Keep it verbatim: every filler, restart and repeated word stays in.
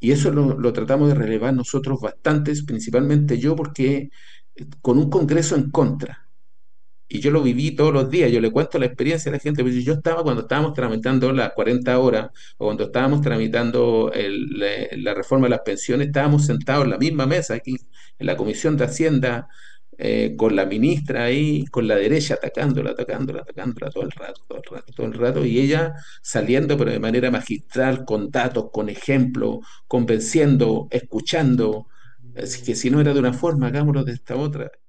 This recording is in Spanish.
Y eso lo, lo tratamos de relevar nosotros bastantes, principalmente yo, porque eh, con un Congreso en contra. Y yo lo viví todos los días, yo le cuento la experiencia a la gente, pero yo estaba cuando estábamos tramitando las cuarenta horas o cuando estábamos tramitando el- la, la reforma de las pensiones, estábamos sentados en la misma mesa aquí en la Comisión de Hacienda, eh, con la ministra ahí, con la derecha atacándola, atacándola, atacándola todo el rato, todo el rato, todo el rato, y ella saliendo pero de manera magistral, con datos, con ejemplos, convenciendo, escuchando. Así que si no era de una forma, hagámoslo de esta otra.